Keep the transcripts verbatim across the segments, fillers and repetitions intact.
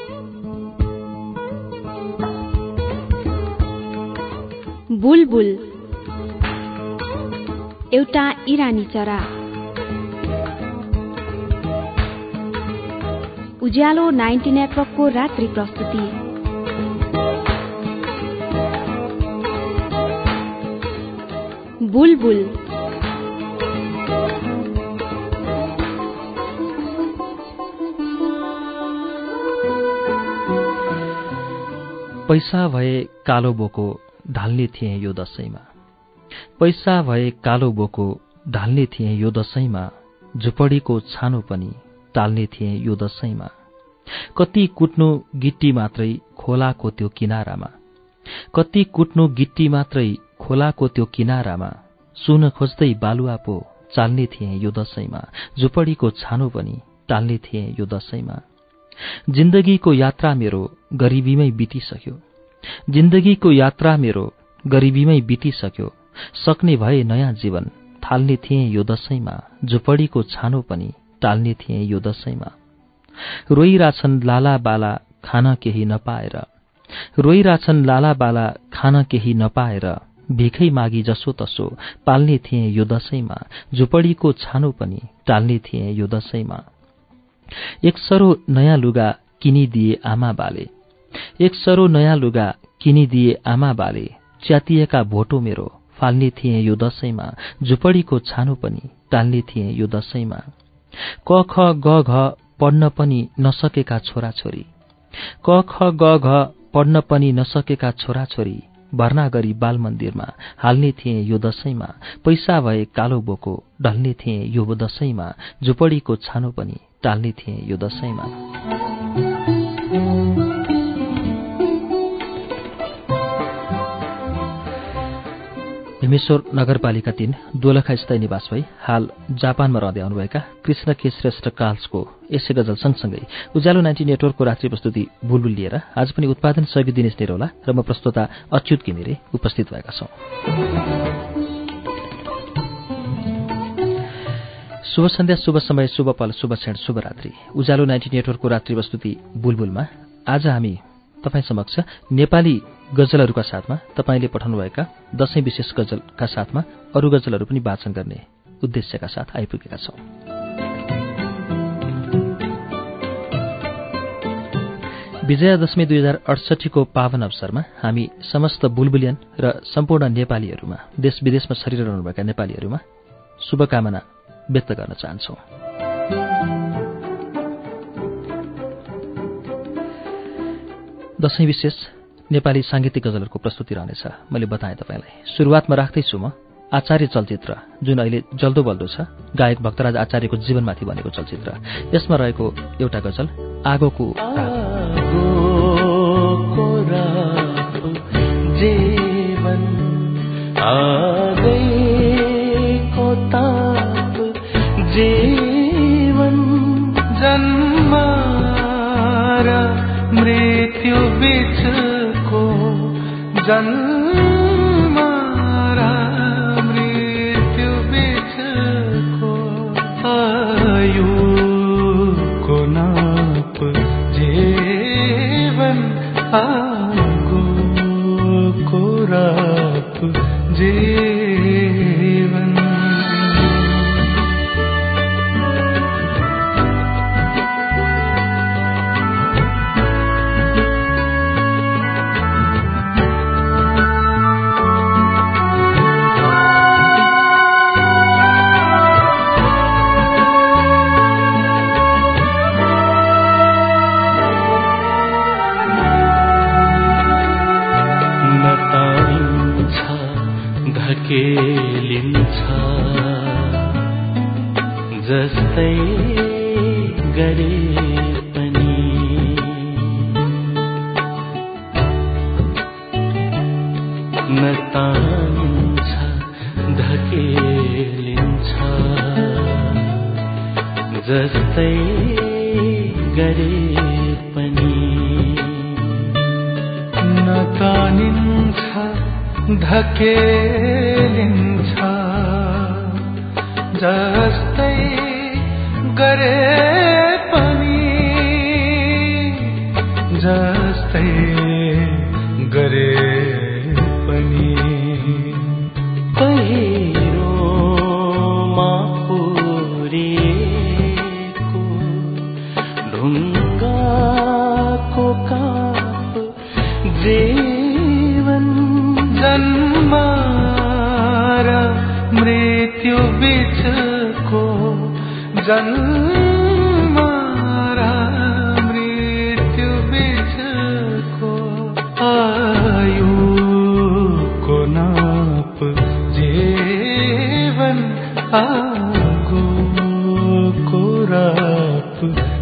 बुलबुल एउटा इरानी चरा। उज्यालो नाइन्टी नेटवर्कको रात्रि प्रस्तुति। बुलबुल पैसा भए कालो बोको ढाल्ने थिएँ यो दशैंमा। पैसा भए कालो बोको ढाल्ने थिएँ यो दशैंमा। झुपडीको छानो पनि टाल्ने थिएँ यो दशैंमा। कति कुट्नु गिट्टी मात्रै खोलाको त्यो किनारामा। कति कुट्नु गिट्टी मात्रै खोलाको त्यो किनारामा। सुन खोज्दै बालुवा पो चाल्ने थिएँ यो दशैंमा। झुपडीको छानो पनि टाल्ने थिएँ यो दशैंमा। जिन्दगीको यात्रा मेरो गरिबीमै बितिसक्यो। जिन्दगीको यात्रा मेरो गरिबीमै बितिसक्यो। सक्ने भए नयाँ जीवन थाल्ने थिएँ यो दशैंमा। झुपडीको छानो पनि टाल्ने थिएँ यो दशैंमा। रोइराछन् लाला बाला खान केही नपाएर। रोइराछन् लाला बाला खान केही नपाएर। भिखै मागी जसो तसो पाल्ने थिएँ यो दशैंमा। झुपडीको छानो पनि टाल्ने थिएँ यो दशैंमा। एक सरो नयाँ लुगा किनिदिए आमा बाले। एक सरो नयाँ लुगा किनिदिए आमा बाले। च्यातिएका भोटो मेरो फाल्ने थिएँ यो दशैंमा। झुपडीको छानो पनि टाल्ने थिएँ यो दशैंमा। क ख ग घ पढ्न पनि नसकेका छोराछोरी। क ख ग घ पढ्न पनि नसकेका छोराछोरी भर्ना गरी बाल मन्दिरमा हाल्ने थिएँ यो दशैंमा। पैसा भए कालो बोको ढल्ने थिएँ यो दशैंमा। झुपडीको छानो पनि टाल्ने थिएँ यो दशैंमा। भीमेश्वर नगरपालिका तीन दोलखा स्थायी निवास भई हाल जापानमा रहँदै आउनुभएका कृष्ण के श्रेष्ठ काल्सको यसै गजल सँगसँगै उज्यालो नाइन्टी नेटवर्कको रात्रि प्रस्तुति बुलबुल लिएर आज पनि उत्पादन सहयोगी दिनेश निरौला र म प्रस्तोता अच्युत घिमिरे उपस्थित भएका छौं। शुभ सन्ध्या, शुभ समय, शुभ पल, शुभ क्षण, शुभ रात्रि। उज्यालो नाइन्टी नेटवर्कको रात्रि प्रस्तुति बुलबुलमा आज हामी तपाईँ समक्ष नेपाली गजलहरूका साथमा तपाईँले पठाउनुभएका दशैं विशेष गजलका साथमा अरू गजलहरू पनि वाचन गर्ने उद्देश्यका साथ आइपुगेका छौं। विजयादशमी दुई हजार अडसठीको पावन अवसरमा हामी समस्त बुलबुलियन र सम्पूर्ण नेपालीहरूमा देश विदेशमा छरिरहनुभएका नेपालीहरूमा शुभकामना व्यक्त गर्न चाहन्छौं। दशैं विशेष नेपाली सांगीतिक गजलहरूको प्रस्तुति रहनेछ। मैले बताएँ तपाईँलाई सुरुवातमा राख्दैछु म आचार्य चलचित्र, जुन अहिले जल्दो बल्दो छ, गायक भक्तराज आचार्यको जीवनमाथि बनेको चलचित्र। यसमा रहेको एउटा गजल आगोको जीवन जन्म र मृत्यु बीचको जन्म र मृत्यु बीचको आयुको नाप जीवन आगोको राप जीवन। धकेलिन्छ जस्तै गरे पनि नतान्छ धकेलिन्छ जस्तै गरे पनि नतानिन्छ धकेलिन्छ जस्तै गरे पनि जस्तै गरे पनि पहिरोमा पुरेको ढुङ्गाको काप जीवन जन्म र मृत्यु बीचको जन्म र मृत्यु बीचको आयुको नाप जीवन आगोको राप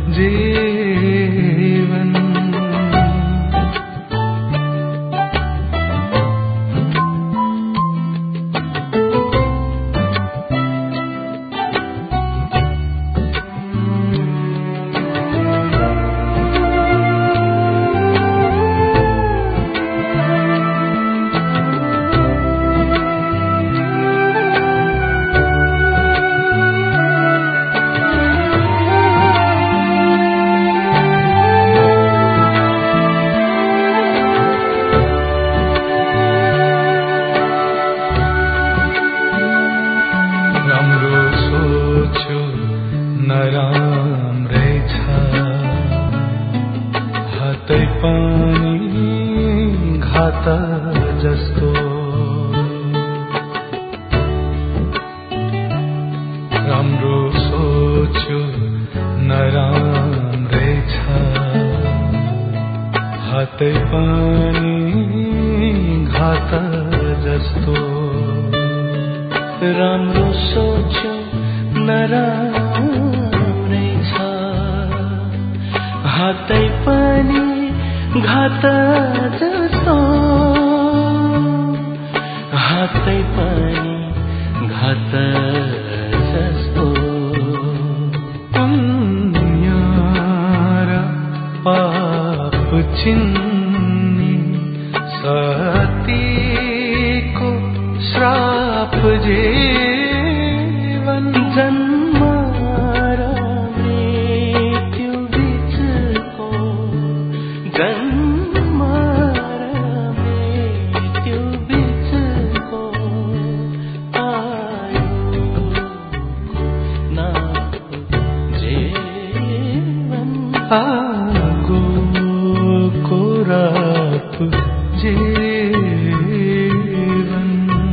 जीवन राम्रो सोच्यो नराम्रै छ हातै पनि घात जस्तो हातै पनि घात जस्तो पुण्य र पाप चिन्नी सतीको श्राप जीवन जन्म र मृत्यु बीचको जन्म र मृत्यु बीचको आयुको नाप जीवन आगोको राप जीवन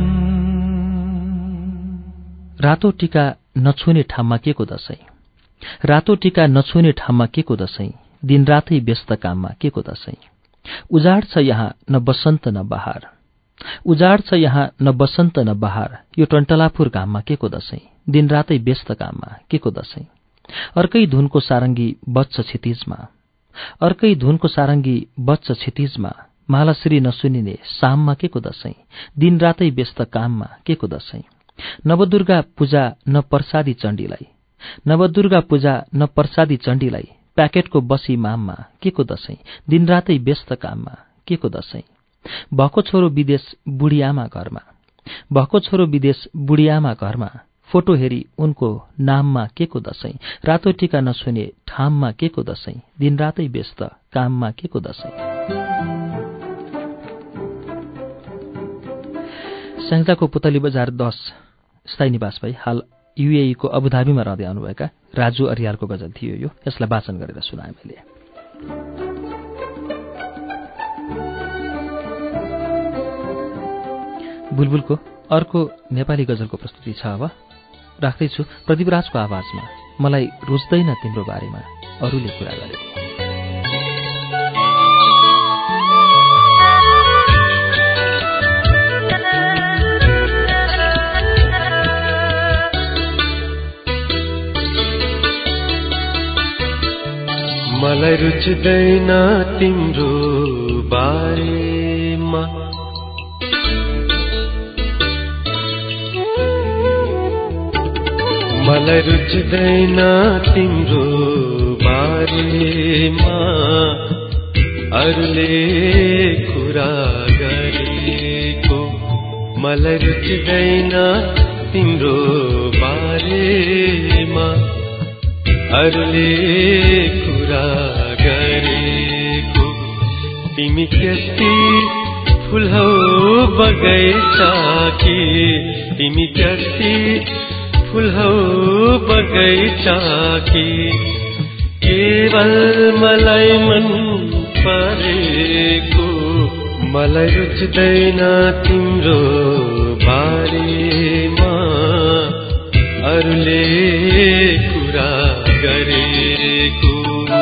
रातो टीका नछुने ठाउँमा के को दशैं रातो टीका नछुने ठाउँमा के को दशैं दिनरातै व्यस्त काममा के को दशैं उजाड छ यहाँ न बसन्त न बहार उजाड छ यहाँ न बसन्त न बहार यो टन्टलापुर घाममा के को दशैं दिनरातै व्यस्त काममा के को दशैं अर्कै धुनको सारङ्गी बज्छ क्षितिजमा अर्कै धुनको सारङ्गी बज्छ क्षितिजमा मालाश्री नसुनिने साममा के को दशैं दिनरातै व्यस्त काममा के को दशैं नवदुर्गा पूजा न प्रसादी चण्डीलाई नवदुर्गा पूजा न प्रसादी चण्डीलाई प्याकेटको बसी माममा के को दशैं दिनरातै व्यस्त काममा के को दशैं भएको छोरो विदेश बुढीआमा घरमा भएको छोरो विदेश बुढीआमा घरमा फोटो हेरी उनको नाममा के को दशैं रातो टीका नछुने ठाममा के को दशैं दिनरातै व्यस्त काममा के को दशैं स्याङ्जाको पुतली बजार दस स्थायी निवास भई हाल युएई को अबुधाबीमा रहँदै आउनुभएका राजु अरियालको गजल थियो यो यसलाई वाचन गरेर सुनाए मैले बुलबुलको अर्को नेपाली गजलको प्रस्तुति छ अब राख्दैछु प्रदीपराजको आवाजमा मलाई रोज्दैन तिम्रो बारेमा अरूले कुरा गरेको मलाई रुच्दैन तिम्रो बारेमा मलाई रुच्दैन तिम्रो बारेमा अरूले कुरा गरेको मलाई रुच्दैन तिम्रो बारेमा अरूले कुरा गरेको तिमी त्यस्तै फुल हौ बगैँचा कि तिमी त्यस्तै फुल हौ बगैँचा कि केवल मलाई मन परेको मलाई रुच्दैन तिम्रो बारेमा अरूले कुरा गरेको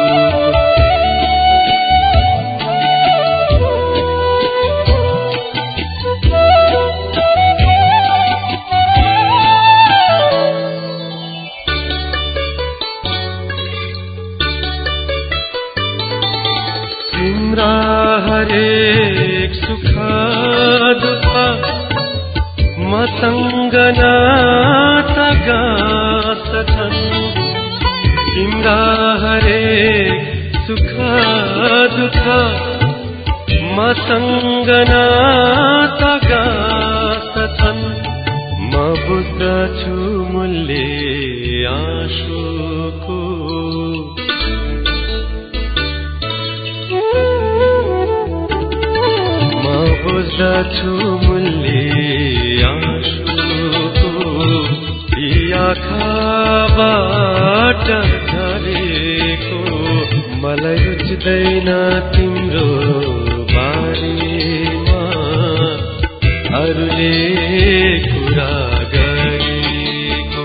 तिम्रा हरेक सुख दुःख मसँग नाता गाँच्छन् तिम्रा हरेक सुख दुःख मसँग नाता गाँच्छन् म बुझ्दछु मूल्य आँसुको बुझ्दछु मूल्य आँसुको यी आँखाबाट झरेको मलाई रुच्दैन तिम्रो बारेमा अरूले कुरा गरेको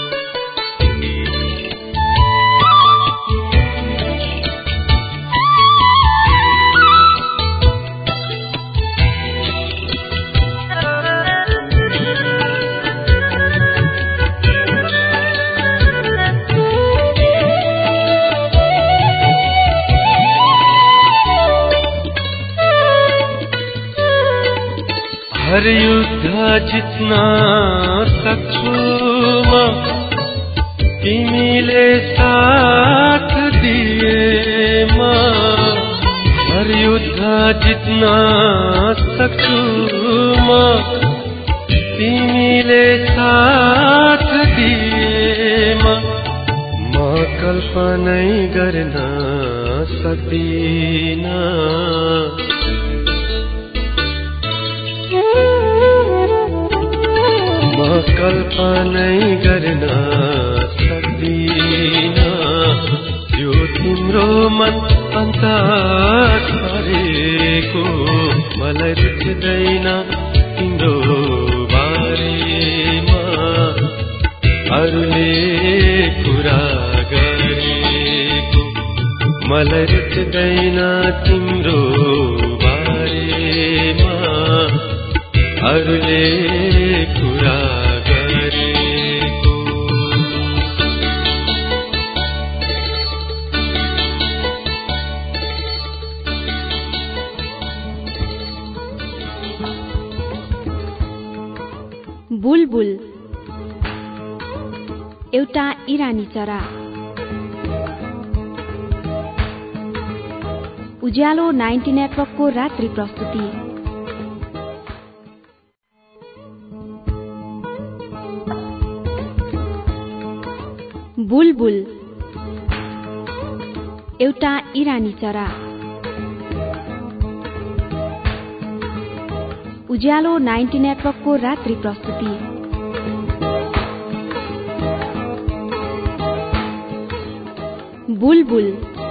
हर युद्ध जित्न सक्छु म तिमीले साथ दिएमा हर युद्ध जित्न सक्छु म तिमीले साथ दिएमा म कल्पनै गर्न सक्दिन कल्पनै गर्न सक्दिन यो तिम्रो मन अन्त गरेको मलाई रुच्दैन तिम्रो बारेमा अरूले कुरा गरेको मलाई रुच्दैन तिम्रो बारेमा अरूले कुरा बुलबुल एउटा इरानी चरा। उज्यालो नाइन्टी नेटवर्कको रात्रि प्रस्तुति। बुलबुल एउटा इरानी चरा। उज्यालो नाइन्टी नेटवर्कको रात्रि प्रस्तुति। बुलबुल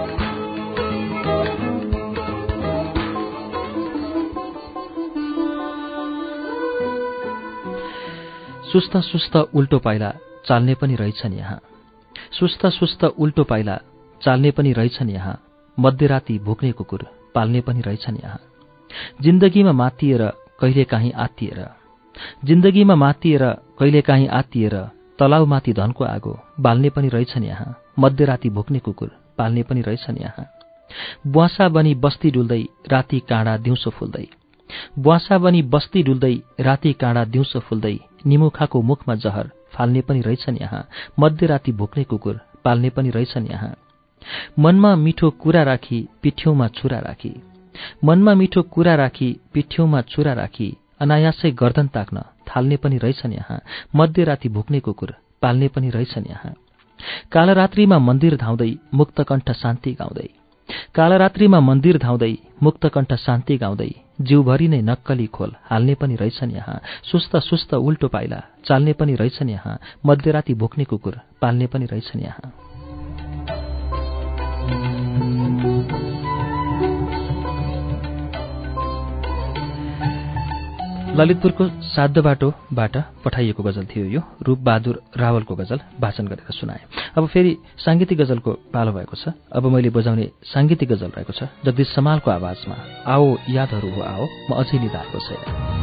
सुस्त सुस्त उल्टो पाइला चाल्ने पनि रहेछन् यहाँ। सुस्त सुस्त उल्टो पाइला चाल्ने पनि रहेछन् यहाँ। मध्यराती भुक्ने कुकुर पाल्ने पनि रहेछन् यहाँ। जिन्दगीमा मातिएर कहिलेकाहीँ आत्तिएर जिन्दगीमा मातिएर कहिलेकाहीँ आत्तिएर तलाउमाथि धनको आगो बाल्ने पनि रहेछन् यहाँ। मध्यराती भुक्ने कुकुर पाल्ने पनि रहेछन् यहाँ। बुवासा बनी बस्ती डुल्दै राति काँडा दिउँसो फुल्दै बुवासा बनी बस्ती डुल्दै राति काँडा दिउँसो फुल्दै निमुखाको मुखमा जहर फाल्ने पनि रहेछन् यहाँ। मध्यराती भुक्ने कुकुर पाल्ने पनि रहेछन् यहाँ। मनमा मिठो कुरा राखी पिठ्यौमा छुरा राखी मनमा मिठो कुरा राखी पिठ्यौमा छुरा राखी अनायासै गर्दन ताक्न थाल्ने पनि रहेछन् यहाँ। मध्यराती भुक्ने कुकुर पाल्ने पनि रहेछन् यहाँ। कालरात्रिमा मन्दिर धाउँदै मुक्तकण्ठ शान्ति गाउँदै कालरात्रिमा मन्दिर धाउँदै मुक्तकण्ठ शान्ति गाउँदै जिउभरि नै नक्कली खोल हाल्ने पनि रहेछन् यहाँ, सुस्त सुस्त उल्टो पाइला चाल्ने पनि रहेछन् यहाँ, मध्यराती भुक्ने कुकुर पाल्ने पनि रहेछन् यहाँ। ललितपुरको साध्य बाटोबाट पठाइएको गजल थियो यो। रूपबहादुर रावलको गजल वाचन गरेर सुनाए। अब फेरि साङ्गीतिक गजलको पालो भएको छ। अब मैले बजाउने साङ्गीतिक गजल रहेको छ जगदीश समालको आवाजमा आओ यादहरू हो आओ, म अझै निधाएको छैन।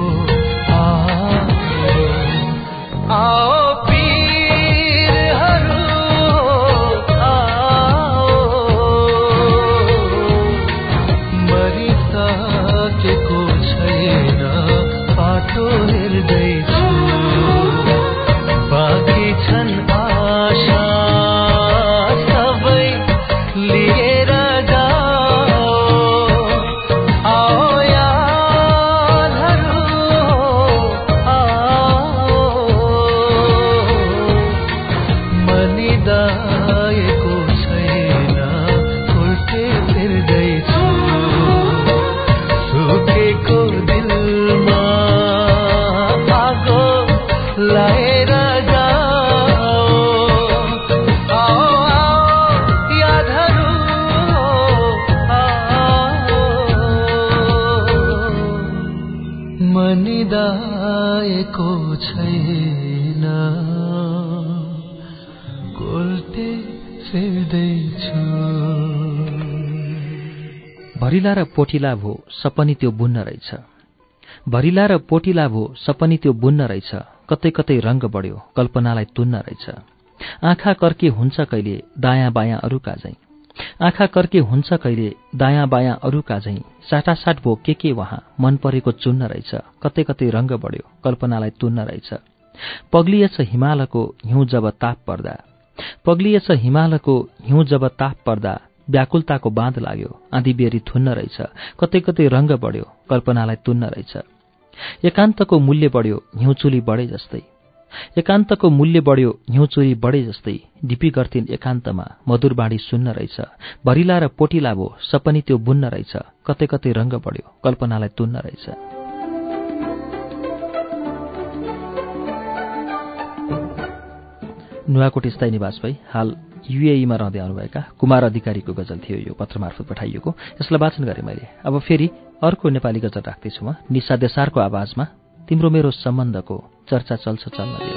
आओ पीर हर निदाएको छैन, कोल्टे फेर्दैछु। भरिला र पोटिला भो सपनी त्यो बुन्न रहेछ, भरिला र पोटिला भो सपनी त्यो बुन्न रहेछ, कतै कतै रङ्ग बढ्यो कल्पनालाई तुन्न रहेछ। आँखा कर्के हुन्छ कहिले दायाँ बायाँ अरूका झैँ, आँखा कर्के हुन्छ कहिले दायाँ बायाँ अरूका झैँ, साटासाट भो के के वहाँ मन परेको चुन्न रहेछ, कतै कतै रङ्ग बढ्यो कल्पनालाई तुन्न रहेछ। पग्लिएछ हिमालको हिउँ जब ताप पर्दा, पग्लिएछ हिमालको हिउँ जब ताप पर्दा, व्याकुलताको बाँध लाग्यो आँधी बेरी थुन्न रहेछ, कतै कतै रङ्ग बढ्यो कल्पनालाई तुन्न रहेछ। एकान्तको मूल्य बढ्यो हिउँचुली बढे जस्तै, एकान्तको मूल्य बढ्यो हिउँचुली बढे जस्तै, ढिपी गर्थिन् एकान्तमा मधुर बाणी सुन्न रहेछ। भरिला र पोटिला भो सपनी त्यो बुन्न रहेछ, कतै कतै रङ्ग बढ्यो कल्पनालाई तुन्न रहेछ। नुवाकोट स्थायी निवास भई हाल युएईमा रहँदै आउनुभएका कुमार अधिकारीको गजल थियो यो, पत्र मार्फत पठाइएको। यसलाई वाचन गरेँ मैले। अब फेरि अर्को नेपाली गजल राख्दैछु म, निशा देसारको आवाजमा तिम्रो मेरो सम्बन्धको चर्चा चल्छ चल्न देऊ।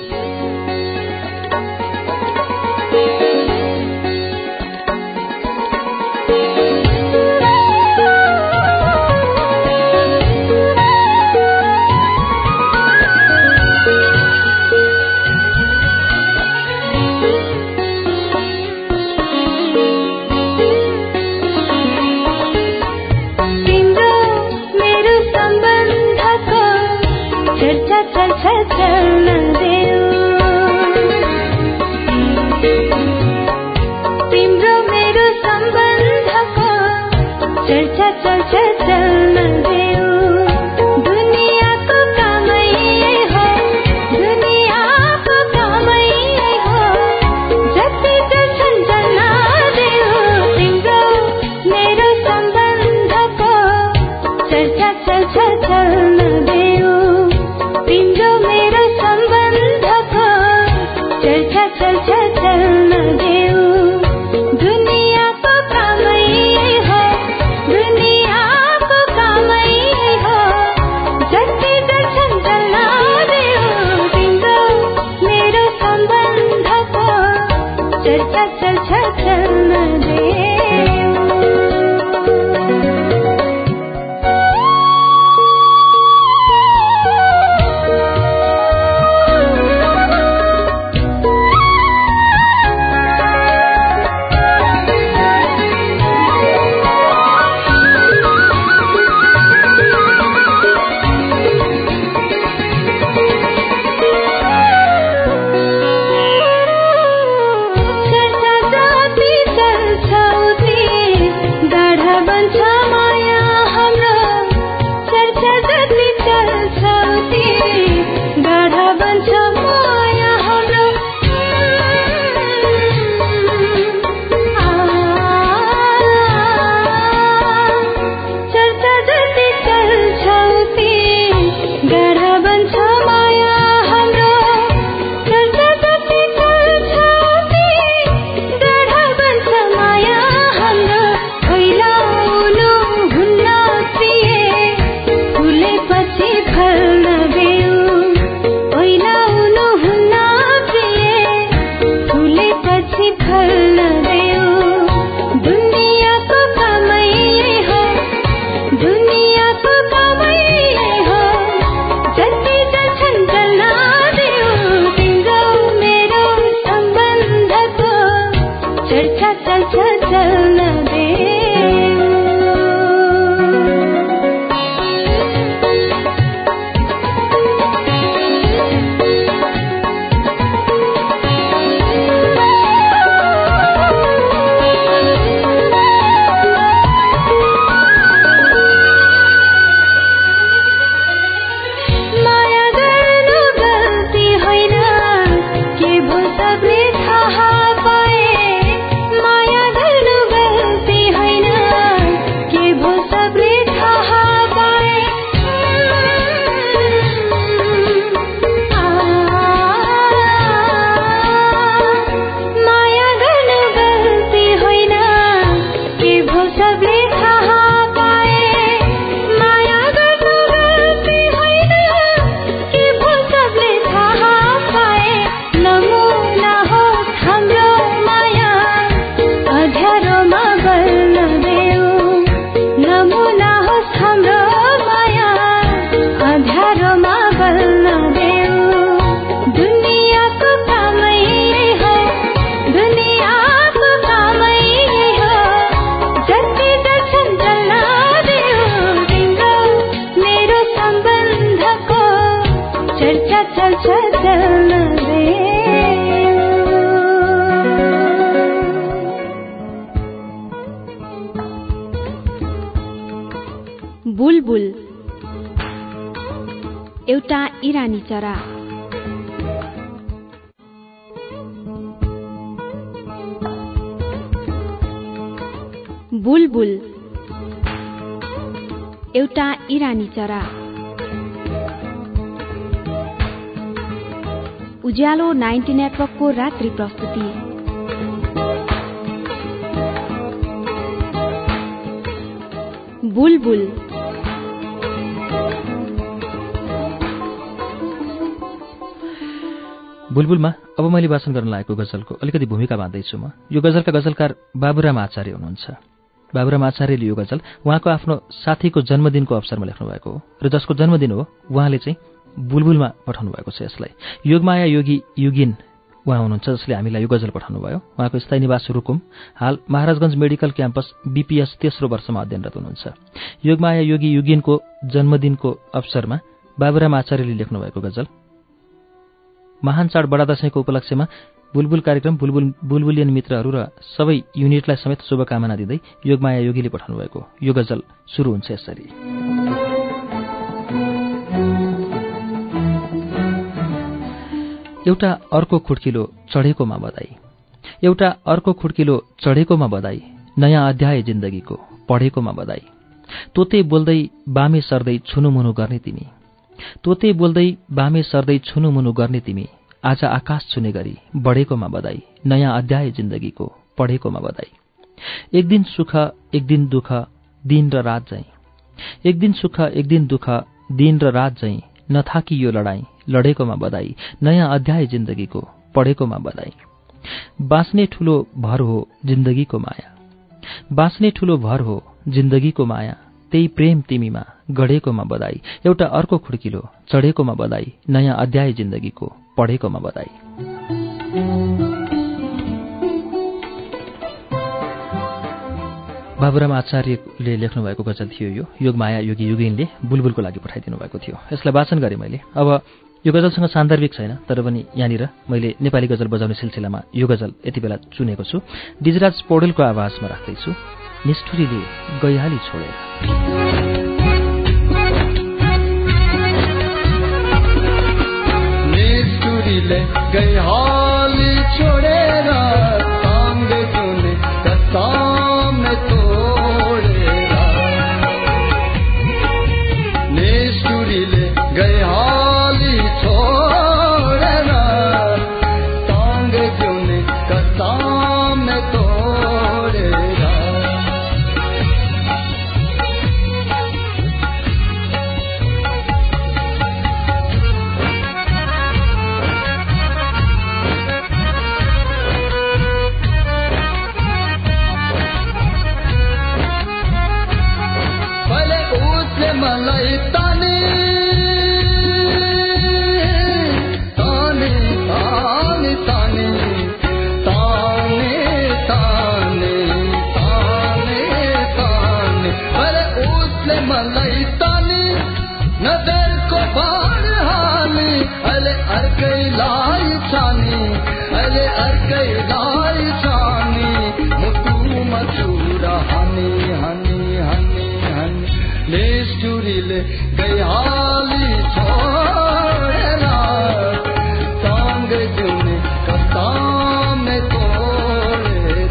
चर्चा चल्छ चल्न देऊ, तिम्रो मेरो सम्बन्ध मेरा छल छल चलने दे। बुलबुल एउटा इरानी चरा। बुलबुल एउटा इरानी चरा। उज्यालो नाइन्टी नेटवर्कको रात्रि प्रस्तुति। बुलबुल बुलबुलमा अब मैले वाचन गर्न लागेको गजलको अलिकति भूमिका बाँध्दैछु म। यो गजलका गजलकार बाबुराम आचार्य हुनुहुन्छ। बाबुराम आचार्यले यो गजल उहाँको आफ्नो साथीको जन्मदिनको अवसरमा लेख्नु भएको हो र जसको जन्मदिन हो उहाँले चाहिँ बुलबुलमा पठाउनु भएको छ यसलाई। योगमाया योगी युगिन उहाँ हुनुहुन्छ जसले हामीलाई यो गजल पठाउनु भयो। उहाँको स्थायी निवास रुकुम, हाल महाराजगञ्ज मेडिकल क्याम्पस बीपीएस तेस्रो वर्षमा अध्ययनरत हुनुहुन्छ। योगमाया योगी युगिनको जन्मदिनको अवसरमा बाबुराम आचार्यले लेख्नु भएको गजल। महान चाड बडा दशैंको उपलक्ष्यमा बुलबुल कार्यक्रम, बुलबुल बुलबुलियन मित्रहरू र सबै युनिटलाई समेत शुभकामना दिँदै योगमाया योगीले पठाउनु भएको यो गजल सुरु हुन्छ यसरी। एउटा अर्को खुड्किलो चढेकोमा बधाई, एउटा अर्को खुड्किलो चढेकोमा बधाई, नयाँ अध्याय जिन्दगीको पढेकोमा बधाई। तोते बोल्दै बामे सर्दै छुनुमुनु गर्ने तिमी, तोते बोल्दै बामे सर्दै छुनुमुनु गर्ने तिमी, आज आकाश छुने गरी बढेकोमा बधाई, नयाँ अध्याय जिन्दगीको पढेकोमा बधाई। एक दिन सुख एक दिन दुःख दिन र रात झैं, एक दिन सुख एक दिन दुःख दिन र रात झैं, नथाकी यो लडाईँ लडेकोमा बधाई, नयाँ अध्याय जिन्दगीको पढेकोमा बधाई। बाँच्ने ठूलो भर हो जिन्दगीको माया, बाँच्ने ठूलो भर हो जिन्दगीको माया, त्यही प्रेम तिमीमा गढेकोमा बधाई, एउटा अर्को खुड्किलो चढेकोमा बधाई, नयाँ अध्याय जिन्दगीको पढेकोमा बधाई। बाबुराम आचार्यले लेख्नु भएको गजल थियो यो। योगमाया योगी युगिनले बुलबुलको लागि पठाइदिनु भएको थियो। यसलाई वाचन गरेँ मैले। अब यो गजलसँग सान्दर्भिक छैन, तर पनि यहाँनिर मैले नेपाली गजल बजाउने सिलसिलामा यो गजल यति बेला चुनेको छु। डिजराज पौडेलको आवाजमा राख्दैछु, निष्ठुरीले गइहाली छोडेर। निष्ठुरीले गइहाली छोडेर, ताङ्गे जुने कसम तोडेर। निष्ठुरीले गइहाली छोडेर, ताङ्गे जुने कसम तोडेर। मलाई ताने ताने ताने ताने ताने ताने ताने ताने, अरे उसले मलाई ताने नजरको बार हाले, अरे अर्कैलाई छाने, अरे अर्कैलाई छाने, मुटुमा चुरा हाने हाने हाने हाने। निष्ठुरीले गइहाली छोडेर, ताङ्गे जुने कसम तोडेर।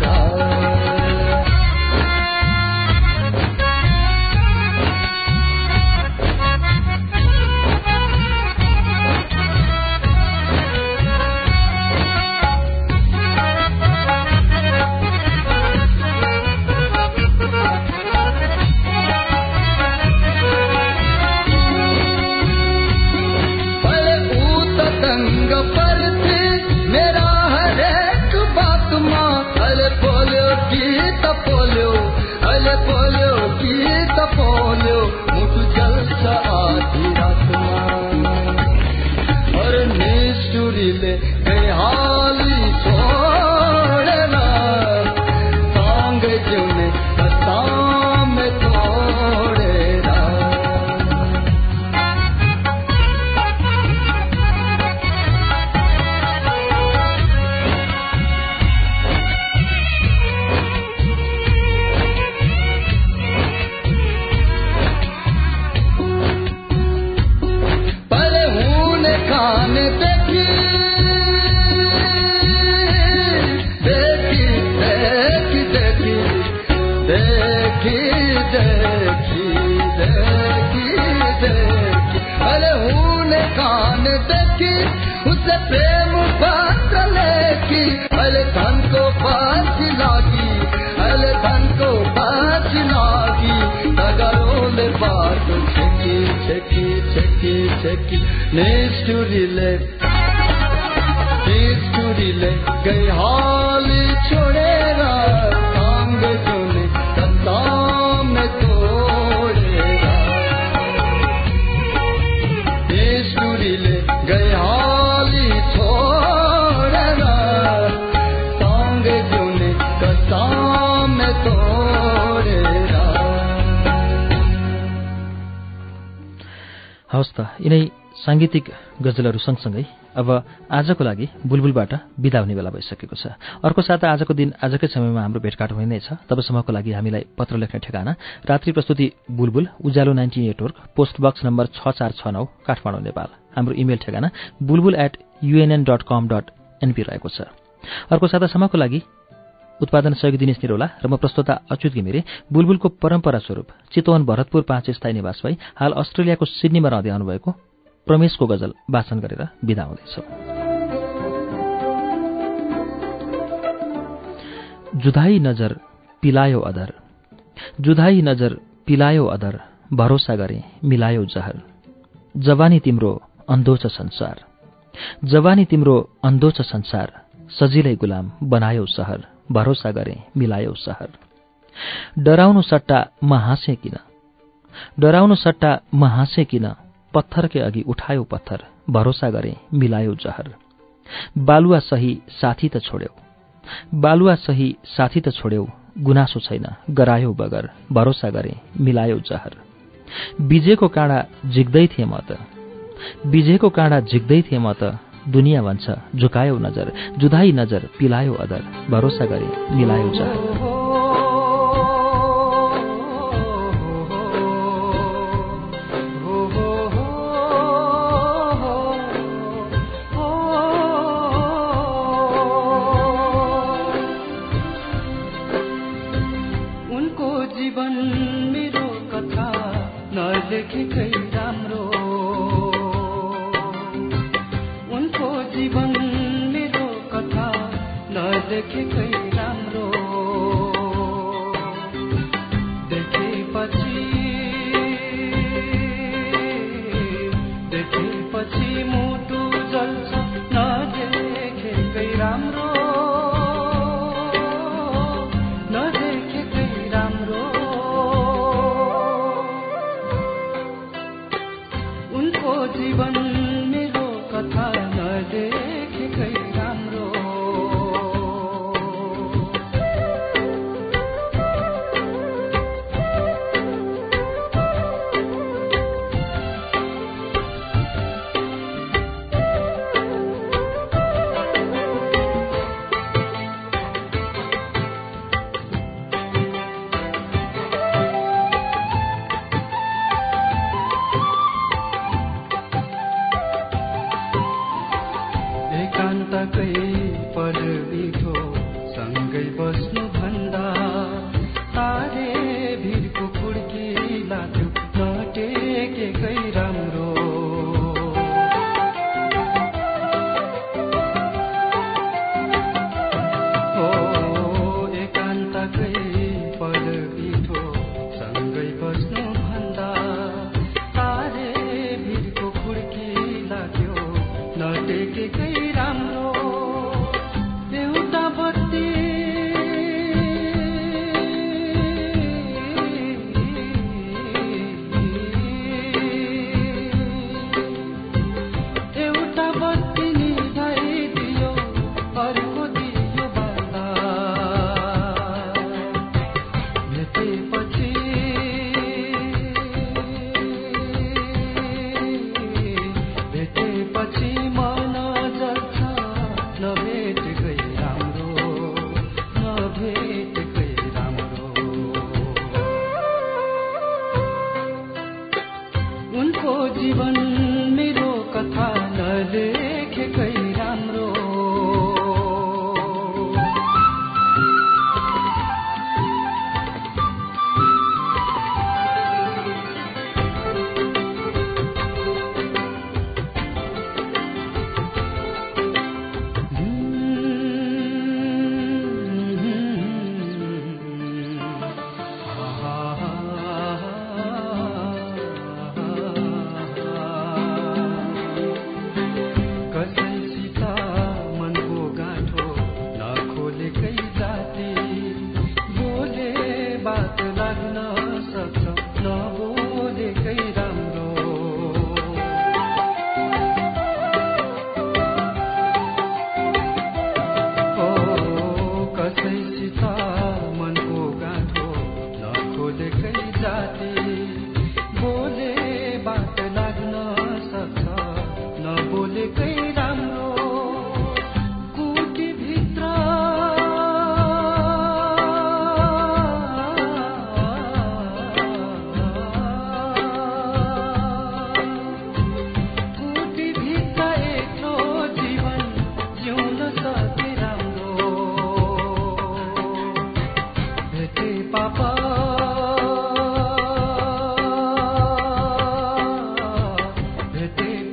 कान देखी उसे प्रेम पत्र लेखी अल धन को पाची लागी अल धन को पाची लागी तगरोले बात छेकी छेकी छेकी छेकी निष्ठुरीले निष्ठुरीले गई हाल छोड़ेर तांग जोने कताम में तोड़ेर निष्ठुरीले गई हाल छोड़ेर तांग जोने कताम में तोड़ेर। हवस् त यिनै साङ्गीतिक गजलहरू सँगसँगै अब आजको लागि बुलबुलबाट बिदा हुने बेला भइसकेको छ। अर्को साता आजको दिन आजकै समयमा हाम्रो भेटघाट हुने नै छ। तबसम्मको लागि हामीलाई पत्र लेख्ने ठेगाना रात्रि प्रस्तुति Bulbul Ujyaalo ninety network post box number छ चार छ नौ काठमाडौँ नेपाल। हाम्रो इमेल ठेगाना Bulbul at UNN dot com dot NP रहेको छ। अर्को सातासम्मको लागि उत्पादन सहयोगी दिनेश निरौला र म प्रस्तोता अच्युत घिमिरे बुलबुलको परम्परा स्वरूप चितवन भरतपुर पाँच स्थायी निवास भई हाल अस्ट्रेलियाको सिडनीमा रहँदै आउनुभएको प्रमेशको गजल वाचन गरेर बिदा हुँदैछौँ। जुधाई नजर पिलायो अधर जुधाई नजर पिलायो अधर भरोसा गरे मिलायो जहर जवानी तिम्रो अन्धो छ संसार जवानी तिम्रो अन्धो छ संसार सजिलै गुलाम बनायो सहर भरोसा गरे मिलायो सहर डराउनु सट्टा म हाँसे किन डराउनु सट्टा म हाँसे किन पत्थरकै अघि उठायो पत्थर भरोसा गरे मिलायो जहर बालुवा सही साथी त छोड्यौ बालुवा सही साथी त छोड्यौ गुनासो छैन गरायो बगर भरोसा गरे मिलायो जहर बिजेको काँडा झिक्दै थिए म त बिजेको काँडा झिक्दै थिए म त दुनियाँ भन्छ झुकायो नजर जुधाई नजर पिलायो अदर भरोसा गरे मिलायो जहर। नटेकेकै राम्रो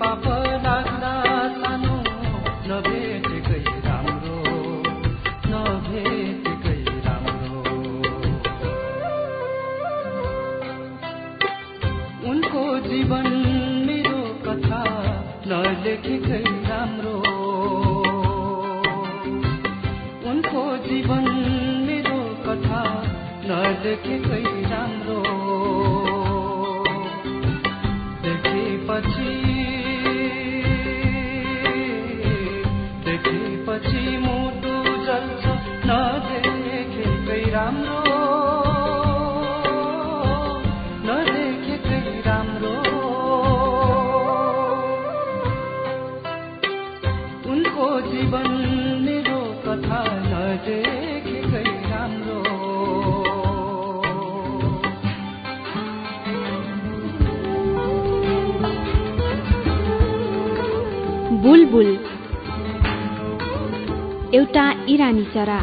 पाप लाग्दा सानो नभेटेकै राम्रो नभेटेकै राम्रो उनको जीवन मेरो कथा नलेखेकै राम्रो उनको जीवन मेरो कथा नलेखेकै राम्रो देखेपछि देखेपछि मुटु जल्छ नदेखेकै राम्रो नदेखेकै राम्रो उनको जीवन मेरो कथा नदेखेकै राम्रो बुलबुल एउटा इरानी चरा।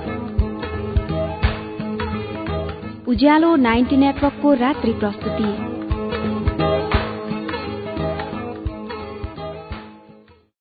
उज्यालो नाइन्टी नेटवर्कको रात्रि प्रस्तुति।